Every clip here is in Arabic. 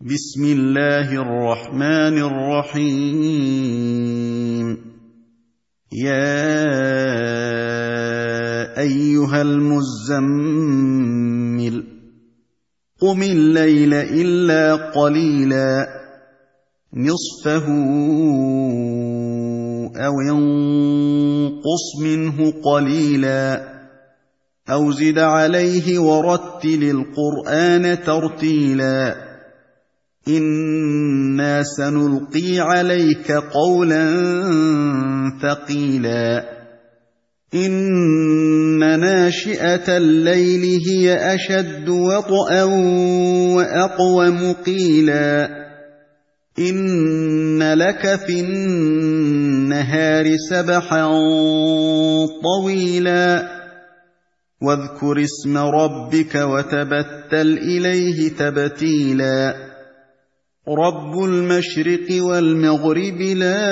بسم الله الرحمن الرحيم يا أيها المزمل قم الليل إلا قليلا نصفه أو ينقص منه قليلا أو زد عليه ورتل القرآن ترتيلا إنا سنلقي عليك قولا ثقيلا إن ناشئة الليل هي أشد وطئا وأقوم قيلا إن لك في النهار سبحا طويلا واذكر اسم ربك وتبتل إليه تبتيلا رب المشرق والمغرب لا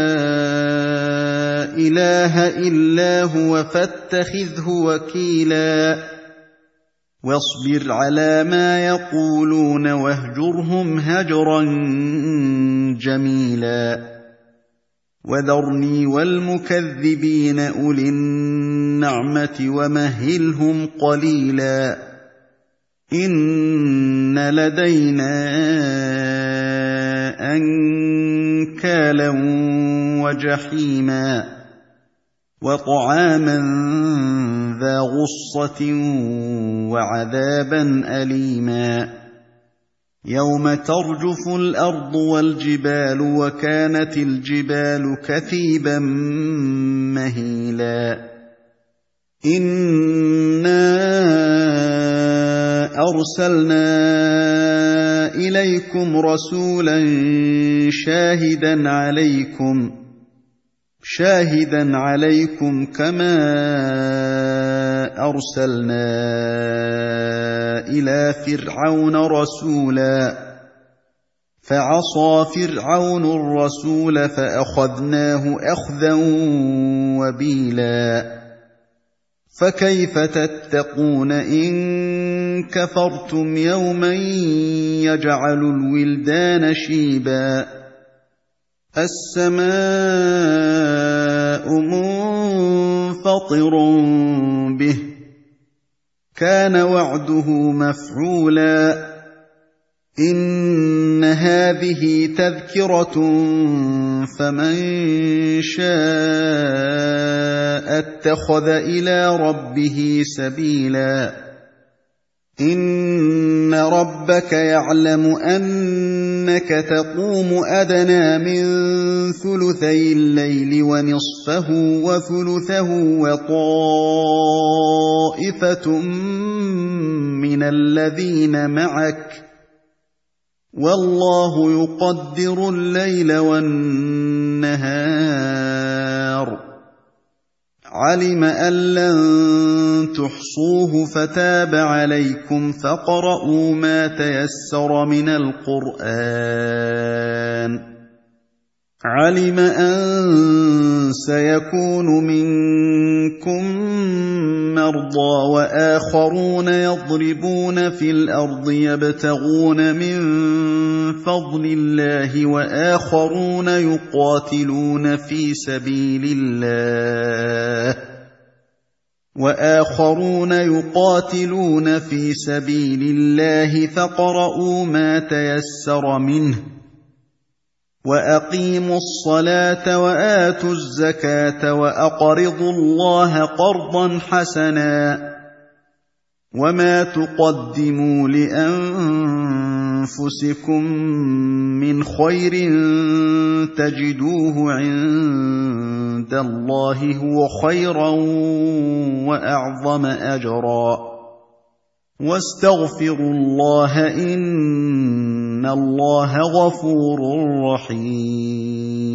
إله إلا هو فاتخذه وكيلا واصبر على ما يقولون واهجرهم هجرا جميلا وذرني والمكذبين أولي النعمة ومهلهم قليلا إن لدينا أنكالا وجحيما وطعاما ذا غصة وعذابا أليما يوم ترجف الأرض والجبال وكانت الجبال كثيبا مهيلا إنا أرسلنا إليكم رسولا شاهدا عليكم كما أرسلنا إلى فرعون رسولا فعصى فرعون الرسول فأخذناه أخذا وبيلا فكيف تتقون إن كفرتم يوما يجعل الولدان شيبا السماء منفطر به كان وعده مفعولا إن هذه تذكرة فمن شاء اتخذ إلى ربه سبيلا إن ربك يعلم أنك تقوم أدنى من ثلثي الليل ونصفه وثلثه وطائفة من الذين معك والله يقدر الليل والنهار علم أن لن تحصوه فتاب عليكم فاقرؤوا ما تيسر من القرآن علم أن سيكون منكم مرضى وآخرون يضربون في الأرض يبتغون من فضل الله وآخرون يقاتلون في سبيل الله فاقرؤوا ما تيسر منه وأقيموا الصلاة وآتوا الزكاة وأقرضوا الله قرضا حسنا وما تقدموا لأنفسكم من خير تجدوه عند الله هو خيرا وأعظم أجرا واستغفروا الله إن الله غفور رحيم